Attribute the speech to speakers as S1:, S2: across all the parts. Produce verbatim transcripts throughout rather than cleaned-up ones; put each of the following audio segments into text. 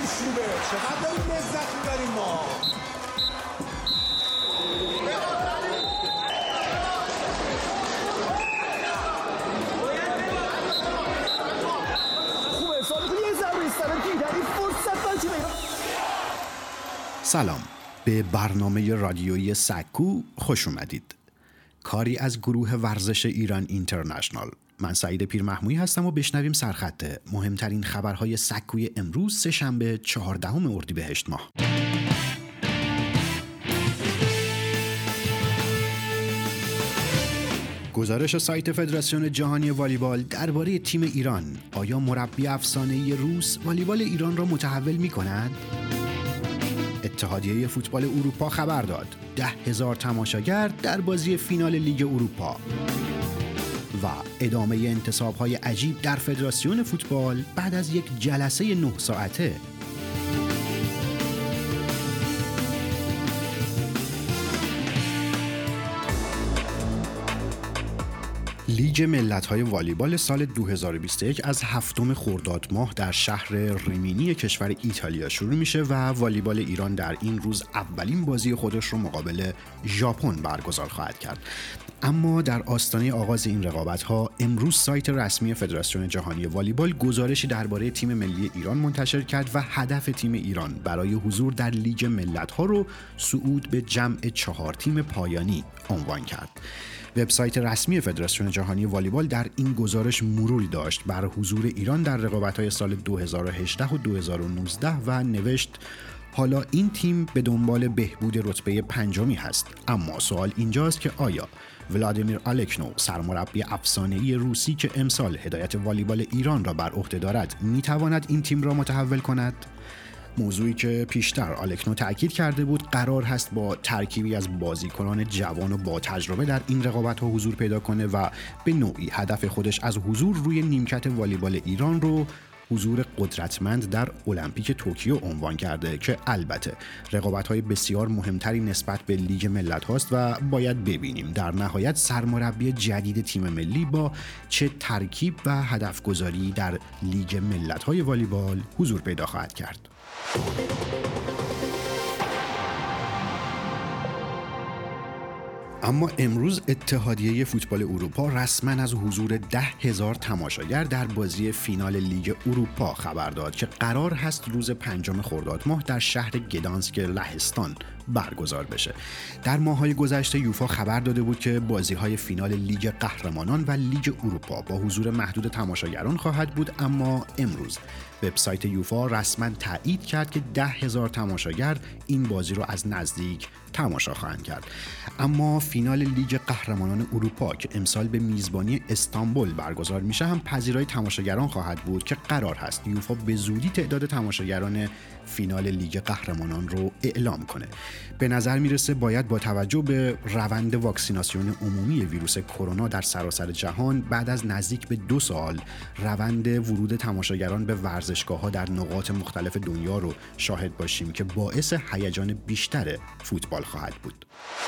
S1: میشوبه. چقدر داریم لذت میبریم ما.
S2: خوبه سالی کنی یه ضربه ایستانم که این فرصت من چی بگم.
S3: سلام، به برنامه رادیویی سکو خوش اومدید. کاری از گروه ورزش ایران اینترنشنال. من سعید پیرمحمودی هستم و بشنویم سرخط مهمترین خبرهای سکوی امروز سه‌شنبه چهاردهم اردیبهشت ماه. گزارش سایت فدراسیون جهانی والیبال درباره تیم ایران. آیا مربی افسانه‌ای روس والیبال ایران را متحول می‌کند؟ اتحادیه فوتبال اروپا خبر داد ده هزار تماشاگر در بازی فینال لیگ اروپا. و ادامه انتصاب‌های عجیب در فدراسیون فوتبال بعد از یک جلسه نه ساعته. لیگ ملت‌های والیبال سال دو هزار و بیست و یک از هفتم خرداد ماه در شهر ریمینی کشور ایتالیا شروع میشه و والیبال ایران در این روز اولین بازی خودش رو مقابل ژاپن برگزار خواهد کرد. اما در آستانه آغاز این رقابت‌ها امروز سایت رسمی فدراسیون جهانی والیبال گزارشی درباره تیم ملی ایران منتشر کرد و هدف تیم ایران برای حضور در لیگ ملت‌ها رو صعود به جمع چهار تیم پایانی عنوان کرد. وبسایت رسمی فدراسیون جهانی والیبال در این گزارش مروری داشت بر حضور ایران در رقابت‌های سال دو هزار و هجده و دو هزار و نوزده و نوشت حالا این تیم به دنبال بهبود رتبه پنجمی هست، اما سوال اینجاست که آیا ولادیمیر آلکنو، سرمربی افسانه‌ای روسی که امسال هدایت والیبال ایران را بر عهده دارد، می‌تواند این تیم را متحول کند؟ موضوعی که پیشتر آلکنو تأکید کرده بود قرار هست با ترکیبی از بازیکنان جوان و با تجربه در این رقابت‌ها حضور پیدا کنه و به نوعی هدف خودش از حضور روی نیمکت والیبال ایران رو حضور قدرتمند در المپیک توکیو عنوان کرده که البته رقابت‌های بسیار مهمتری نسبت به لیگ ملت هاست و باید ببینیم در نهایت سرمربی جدید تیم ملی با چه ترکیب و هدفگذاری در لیگ ملت‌های والیبال حضور پیدا خواهد کرد. اما امروز اتحادیه فوتبال اروپا رسما از حضور ده هزار تماشاگر در بازی فینال لیگ اروپا خبر داد که قرار هست روز پنجم خرداد ماه در شهر گدانسک لهستان برگزار بشه. در ماه‌های گذشته یوفا خبر داده بود که بازی‌های فینال لیگ قهرمانان و لیگ اروپا با حضور محدود تماشاگران خواهد بود، اما امروز وبسایت یوفا رسما تایید کرد که ده هزار تماشاگر این بازی رو از نزدیک تماشا خواهند کرد. اما فینال لیگ قهرمانان اروپا که امسال به میزبانی استانبول برگزار میشه هم پذیرای تماشاگران خواهد بود که قرار هست یوفا به زودی تعداد تماشاگران فینال لیگ قهرمانان رو اعلام کنه. به نظر میرسه باید با توجه به روند واکسیناسیون عمومی ویروس کرونا در سراسر جهان بعد از نزدیک به دو سال روند ورود تماشاگران به ورزشگاه‌ها در نقاط مختلف دنیا رو شاهد باشیم که باعث هیجان بیشتر فوتبال خواهد بود.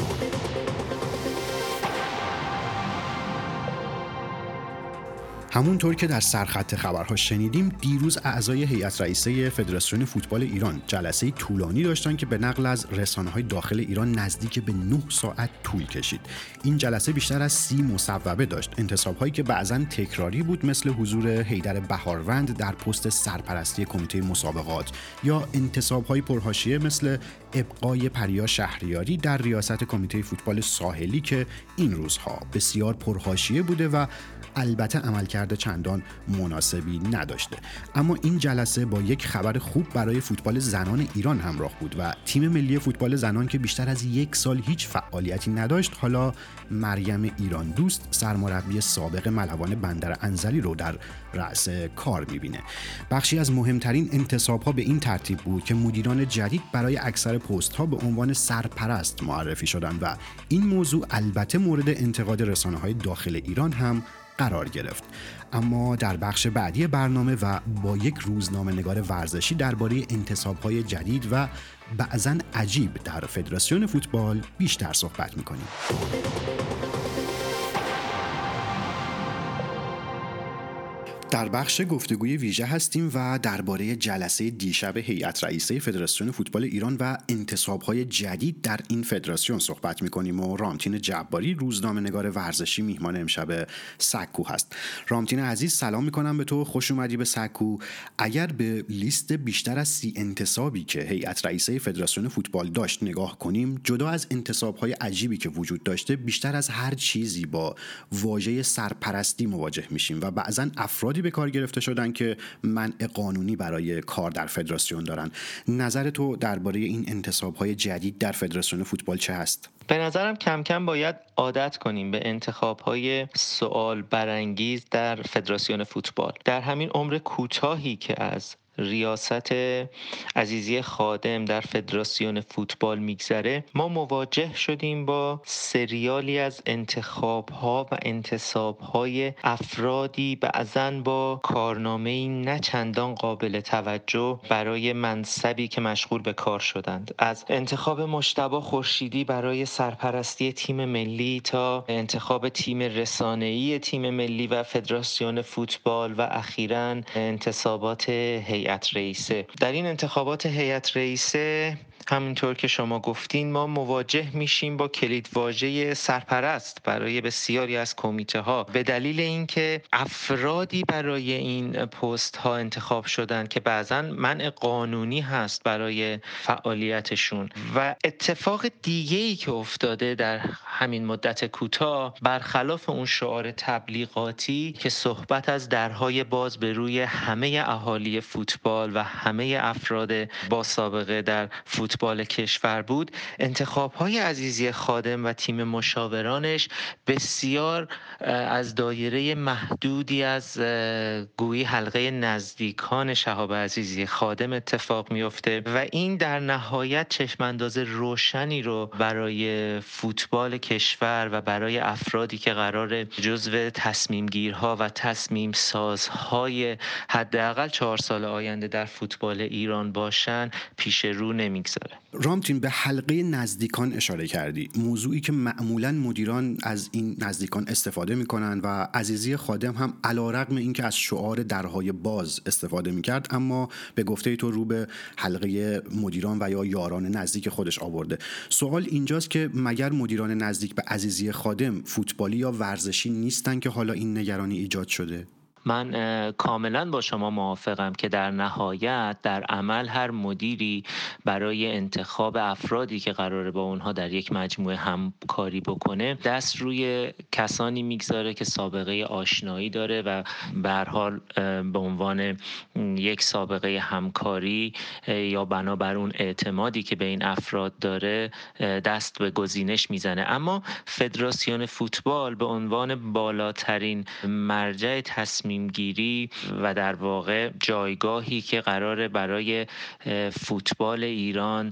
S3: همونطور که در سرخط خبرها شنیدیم، دیروز اعضای هیئت رئیسه فدراسیون فوتبال ایران جلسه طولانی داشتن که به نقل از رسانه‌های داخل ایران نزدیک به نه ساعت طول کشید. این جلسه بیشتر از سی مصوبه داشت، انتصاب‌هایی که بعضاً تکراری بود مثل حضور حیدر بهاروند در پست سرپرستی کمیته مسابقات یا انتصاب‌های پرحاشیه مثل ابقای پریا شهریاری در ریاست کمیته فوتبال ساحلی که این روزها بسیار پرحاشیه بوده و البته عملکرد چندان مناسبی نداشته. اما این جلسه با یک خبر خوب برای فوتبال زنان ایران همراه بود و تیم ملی فوتبال زنان که بیشتر از یک سال هیچ فعالیتی نداشت حالا مریم ایران دوست سرمربی سابق ملوان بندر انزلی رو در رأس کار می‌بینه. بخشی از مهمترین انتصاب‌ها به این ترتیب بود که مدیران جدید برای اکثر پست‌ها به عنوان سرپرست معرفی شدند و این موضوع البته مورد انتقاد رسانه‌های داخل ایران هم قرار گرفت. اما در بخش بعدی برنامه و با یک روزنامه‌نگار ورزشی درباره انتصاب‌های جدید و بعضاً عجیب در فدراسیون فوتبال بیشتر صحبت می‌کنیم. در بخش گفتگوی ویژه هستیم و درباره جلسه دیشب هیئت رئیسه فدراسیون فوتبال ایران و انتصاب‌های جدید در این فدراسیون صحبت می‌کنیم و رامتین جباری روزنامه‌نگار ورزشی میهمان امشب سکو هست. رامتین عزیز سلام می‌کنم به تو، خوش اومدی به سکو. اگر به لیست بیشتر از سی انتصابی که هیئت رئیسه فدراسیون فوتبال داشت نگاه کنیم، جدا از انتصاب‌های عجیبی که وجود داشته، بیشتر از هر چیزی با واژه سرپرستی مواجه میشیم و بعضاً افرادی به کار گرفته شدن که منع قانونی برای کار در فدراسیون دارن. نظر تو درباره این انتصاب‌های جدید در فدراسیون فوتبال چه هست؟
S4: به نظرم کم کم باید عادت کنیم به انتخاب‌های سوال برانگیز در فدراسیون فوتبال. در همین عمر کوتاهی که از ریاست عزیزی خادم در فدراسیون فوتبال میگذره، ما مواجه شدیم با سریالی از انتخاب‌ها و انتصاب‌های افرادی بعضاً با کارنامه‌ای نه چندان قابل توجه برای منصبی که مشغول به کار شدند. از انتخاب مجتبی خورشیدی برای سرپرستی تیم ملی تا انتخاب تیم رسانه‌ای تیم ملی و فدراسیون فوتبال و اخیراً انتصابات هیئت رئیسه. در این انتخابات هیئت رئیسه همینطور که شما گفتین ما مواجه میشیم با کلیدواژه سرپرست برای بسیاری از کمیته ها، به دلیل اینکه افرادی برای این پست ها انتخاب شدن که بعضا منع قانونی هست برای فعالیتشون. و اتفاق دیگه ای که افتاده در همین مدت کوتاه، برخلاف اون شعار تبلیغاتی که صحبت از درهای باز به روی همه اهالی فوتبال و همه افراد با سابقه در فوتبال فوتبال کشور بود، انتخاب‌های عزیزی خادم و تیم مشاورانش بسیار از دایره محدودی از گویی حلقه نزدیکان شهاب عزیزی خادم اتفاق میفته و این در نهایت چشمانداز روشنی رو برای فوتبال کشور و برای افرادی که قرار جزو تصمیم گیرها و تصمیم سازهای حداقل چهار سال آینده در فوتبال ایران باشن پیش رو نمیگذاره.
S3: رامتین، به حلقه نزدیکان اشاره کردی، موضوعی که معمولاً مدیران از این نزدیکان استفاده میکنن و عزیزی خادم هم علیرغم اینکه از شعار درهای باز استفاده میکرد، اما به گفته تو رو به حلقه مدیران و یا یاران نزدیک خودش آورده. سوال اینجاست که مگر مدیران نزدیک به عزیزی خادم فوتبالی یا ورزشی نیستن که حالا این نگرانی ایجاد شده؟
S4: من کاملا با شما موافقم که در نهایت در عمل هر مدیری برای انتخاب افرادی که قراره با اونها در یک مجموعه همکاری بکنه دست روی کسانی میگذاره که سابقه آشنایی داره و به هر حال به عنوان یک سابقه همکاری یا بنابر اون اعتمادی که به این افراد داره دست به گزینش میزنه. اما فدراسیون فوتبال به عنوان بالاترین مرجع تصمیم گیری و در واقع جایگاهی که قراره برای فوتبال ایران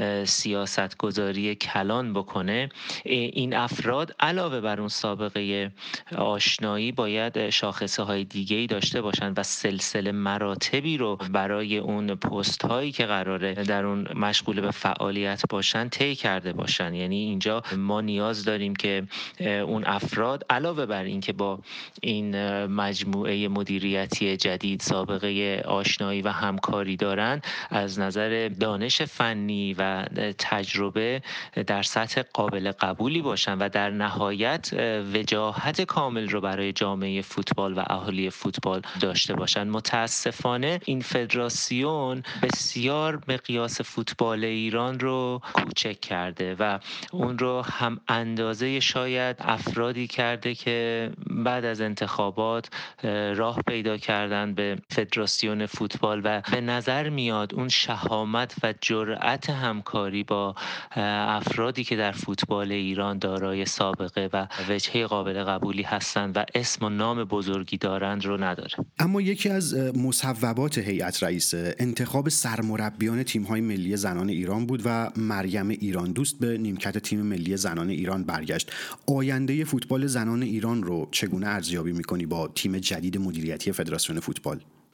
S4: سیاست گذاری کلان بکنه، این افراد علاوه بر اون سابقه آشنایی باید شاخصه های دیگه‌ای داشته باشن و سلسله مراتبی رو برای اون پست هایی که قراره در اون مشغول به فعالیت باشن طی کرده باشن. یعنی اینجا ما نیاز داریم که اون افراد علاوه بر این که با این مجموعه مدیریتی جدید سابقه آشنایی و همکاری دارن، از نظر دانش فنی و تجربه در سطح قابل قبولی باشن و در نهایت وجاهت کامل رو برای جامعه فوتبال و اهالی فوتبال داشته باشن. متاسفانه این فدراسیون بسیار مقیاس فوتبال ایران رو کوچک کرده و اون رو هم اندازه شاید افرادی کرده که بعد از انتخابات راه پیدا کردن به فدراسیون فوتبال و به نظر میاد اون شهامت و جرأت همکاری با افرادی که در فوتبال ایران دارای سابقه و وجهه قابل قبولی هستند و اسم و نام بزرگی دارند رو نداره.
S3: اما یکی از مصوبات هیئت رئیسه انتخاب سرمربیان تیم‌های ملی زنان ایران بود و مریم ایران دوست به نیمکت تیم ملی زنان ایران برگشت. آینده فوتبال زنان ایران رو چگونه ارزیابی می‌کنی با تیم جدید مدیریتی فدراسیون فوتبال؟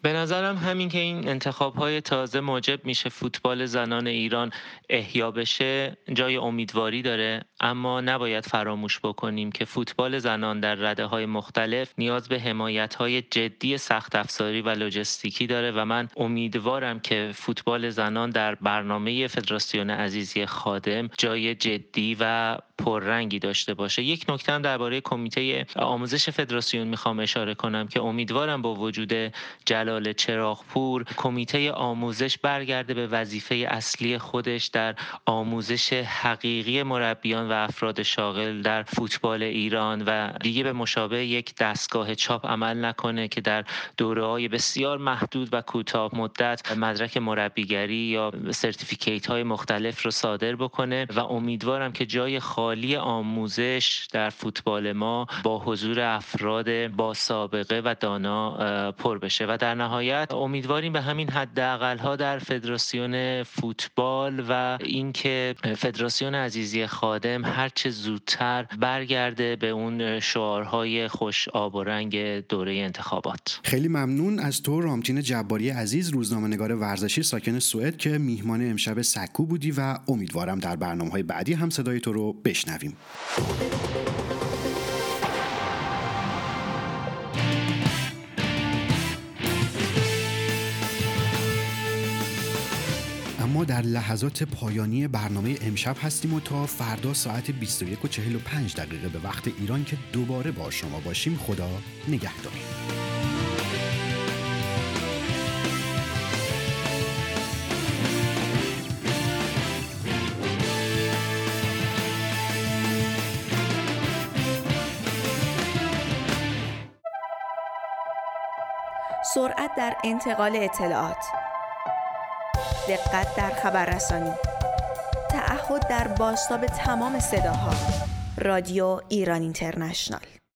S4: به نظرم همین که این انتخاب‌های تازه موجب میشه فوتبال زنان ایران احیا بشه جای امیدواری داره، اما نباید فراموش بکنیم که فوتبال زنان در رده‌های مختلف نیاز به حمایت‌های جدی سخت افزاری و لوجستیکی داره و من امیدوارم که فوتبال زنان در برنامه فدراسیون عزیزی خادم جای جدی و پررنگی داشته باشه. یک نکته هم درباره کمیته آموزش فدراسیون میخوام اشاره کنم که امیدوارم با وجود جلال چراغپور کمیته آموزش برگرده به وظیفه اصلی خودش در آموزش حقیقی مربیان و افراد شاغل در فوتبال ایران و دیگه به مشابه یک دستگاه چاپ عمل نکنه که در دوره‌های بسیار محدود و کوتاه مدت مدرک مربیگری یا سرتیفیکیت های مختلف رو صادر بکنه و امیدوارم که جای خالی آموزش در فوتبال ما با حضور افراد با سابقه و دانا پر بشه و در نهایت امیدواریم به همین حداقل ها در فدراسیون فوتبال و اینکه فدراسیون عزیزی خادم هر چه زودتر برگرده به اون شعارهای خوش آب و رنگ دوره انتخابات.
S3: خیلی ممنون از تو رامتین جباری عزیز، روزنامه‌نگار ورزشی ساکن سوئد که میهمان امشب سکو بودی و امیدوارم در برنامه‌های بعدی هم صدای تو رو بشنویم. اما در لحظات پایانی برنامه امشب هستیم و تا فردا ساعت بیست و یک و چهل و پنج دقیقه به وقت ایران که دوباره با شما باشیم. خدا نگهدار.
S5: سرعت در انتقال اطلاعات، دقت در خبررسانی، تعهد در بازتاب تمام صداها. رادیو ایران اینترنشنال.